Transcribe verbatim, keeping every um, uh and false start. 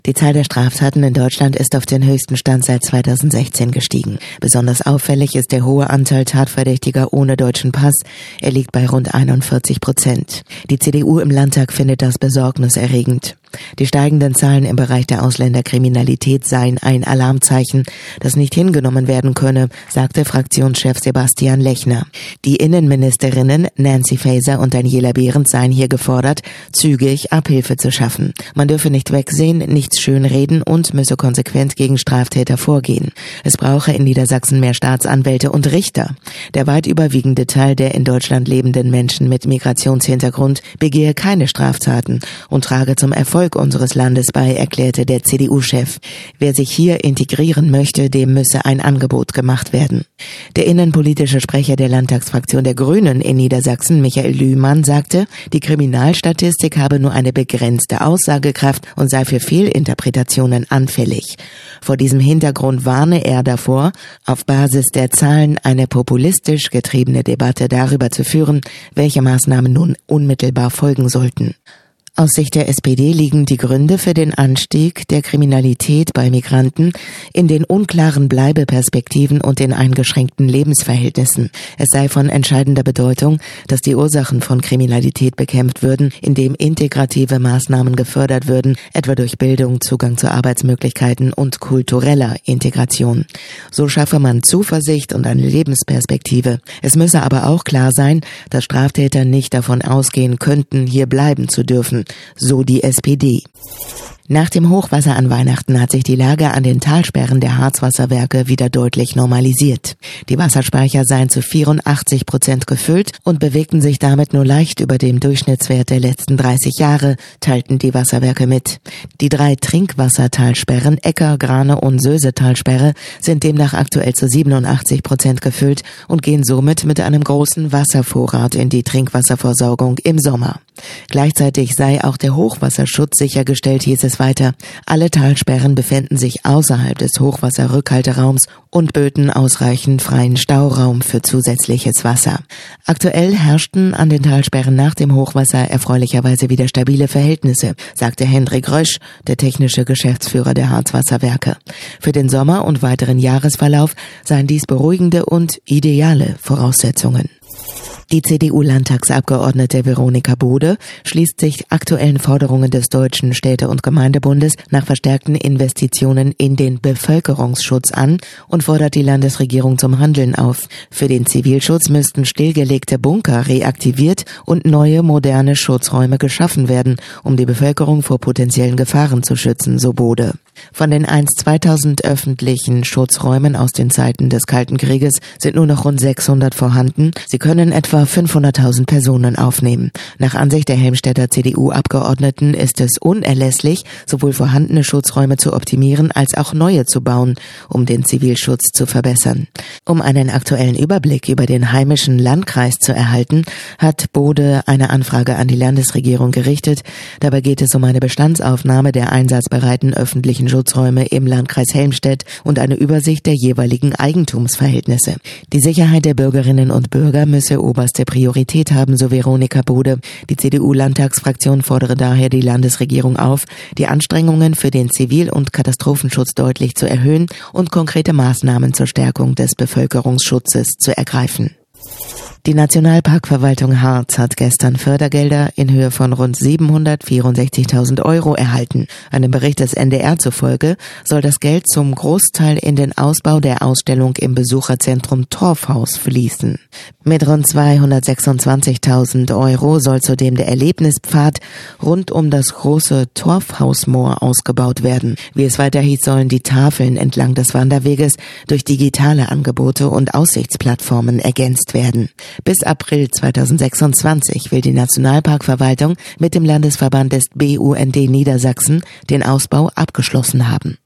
Die Zahl der Straftaten in Deutschland ist auf den höchsten Stand seit zweitausendsechzehn gestiegen. Besonders auffällig ist der hohe Anteil Tatverdächtiger ohne deutschen Pass. Er liegt bei rund einundvierzig Prozent. Die C D U im Landtag findet das besorgniserregend. Die steigenden Zahlen im Bereich der Ausländerkriminalität seien ein Alarmzeichen, das nicht hingenommen werden könne, sagte Fraktionschef Sebastian Lechner. Die Innenministerinnen Nancy Faeser und Daniela Behrens seien hier gefordert, zügig Abhilfe zu schaffen. Man dürfe nicht wegsehen, nichts schönreden und müsse konsequent gegen Straftäter vorgehen. Es brauche in Niedersachsen mehr Staatsanwälte und Richter. Der weit überwiegende Teil der in Deutschland lebenden Menschen mit Migrationshintergrund begehe keine Straftaten und trage zum Erfolg unseres Landes bei, erklärte der C D U-Chef. Wer sich hier integrieren möchte, dem müsse ein Angebot gemacht werden. Der innenpolitische Sprecher der Landtagsfraktion der Grünen in Niedersachsen, Michael Lühmann, sagte, die Kriminalstatistik habe nur eine begrenzte Aussagekraft und sei für Fehlinterpretationen anfällig. Vor diesem Hintergrund warne er davor, auf Basis der Zahlen eine populistisch getriebene Debatte darüber zu führen, welche Maßnahmen nun unmittelbar folgen sollten. Aus Sicht der S P D liegen die Gründe für den Anstieg der Kriminalität bei Migranten in den unklaren Bleibeperspektiven und den eingeschränkten Lebensverhältnissen. Es sei von entscheidender Bedeutung, dass die Ursachen von Kriminalität bekämpft würden, indem integrative Maßnahmen gefördert würden, etwa durch Bildung, Zugang zu Arbeitsmöglichkeiten und kultureller Integration. So schaffe man Zuversicht und eine Lebensperspektive. Es müsse aber auch klar sein, dass Straftäter nicht davon ausgehen könnten, hier bleiben zu dürfen. So die S P D. Nach dem Hochwasser an Weihnachten hat sich die Lage an den Talsperren der Harzwasserwerke wieder deutlich normalisiert. Die Wasserspeicher seien zu vierundachtzig Prozent gefüllt und bewegten sich damit nur leicht über dem Durchschnittswert der letzten dreißig Jahre, teilten die Wasserwerke mit. Die drei Trinkwassertalsperren Ecker, Grane und Söse-Talsperre sind demnach aktuell zu siebenundachtzig Prozent gefüllt und gehen somit mit einem großen Wasservorrat in die Trinkwasserversorgung im Sommer. Gleichzeitig sei auch der Hochwasserschutz sichergestellt, hieß es weiter. Alle Talsperren befänden sich außerhalb des Hochwasserrückhalteraums und böten ausreichend freien Stauraum für zusätzliches Wasser. Aktuell herrschten an den Talsperren nach dem Hochwasser erfreulicherweise wieder stabile Verhältnisse, sagte Hendrik Rösch, der technische Geschäftsführer der Harzwasserwerke. Für den Sommer und weiteren Jahresverlauf seien dies beruhigende und ideale Voraussetzungen. Die C D U-Landtagsabgeordnete Veronika Bode schließt sich aktuellen Forderungen des Deutschen Städte- und Gemeindebundes nach verstärkten Investitionen in den Bevölkerungsschutz an und fordert die Landesregierung zum Handeln auf. Für den Zivilschutz müssten stillgelegte Bunker reaktiviert und neue, moderne Schutzräume geschaffen werden, um die Bevölkerung vor potenziellen Gefahren zu schützen, so Bode. Von den einst zweitausend öffentlichen Schutzräumen aus den Zeiten des Kalten Krieges sind nur noch rund sechshundert vorhanden. Sie können etwa fünfhunderttausend Personen aufnehmen. Nach Ansicht der Helmstedter C D U-Abgeordneten ist es unerlässlich, sowohl vorhandene Schutzräume zu optimieren als auch neue zu bauen, um den Zivilschutz zu verbessern. Um einen aktuellen Überblick über den heimischen Landkreis zu erhalten, hat Bode eine Anfrage an die Landesregierung gerichtet. Dabei geht es um eine Bestandsaufnahme der einsatzbereiten öffentlichen Schutzräume im Landkreis Helmstedt und eine Übersicht der jeweiligen Eigentumsverhältnisse. Die Sicherheit der Bürgerinnen und Bürger müsse oberste Priorität haben, so Veronika Bode. Die C D U-Landtagsfraktion fordere daher die Landesregierung auf, die Anstrengungen für den Zivil- und Katastrophenschutz deutlich zu erhöhen und konkrete Maßnahmen zur Stärkung des Bevölkerungsschutzes zu ergreifen. Die Nationalparkverwaltung Harz hat gestern Fördergelder in Höhe von rund siebenhundertvierundsechzigtausend Euro erhalten. Einem Bericht des N D R zufolge soll das Geld zum Großteil in den Ausbau der Ausstellung im Besucherzentrum Torfhaus fließen. Mit rund zweihundertsechsundzwanzigtausend Euro soll zudem der Erlebnispfad rund um das große Torfhausmoor ausgebaut werden. Wie es weiter hieß, sollen die Tafeln entlang des Wanderweges durch digitale Angebote und Aussichtsplattformen ergänzt werden. Bis April zweitausendsechsundzwanzig will die Nationalparkverwaltung mit dem Landesverband des B U N D Niedersachsen den Ausbau abgeschlossen haben.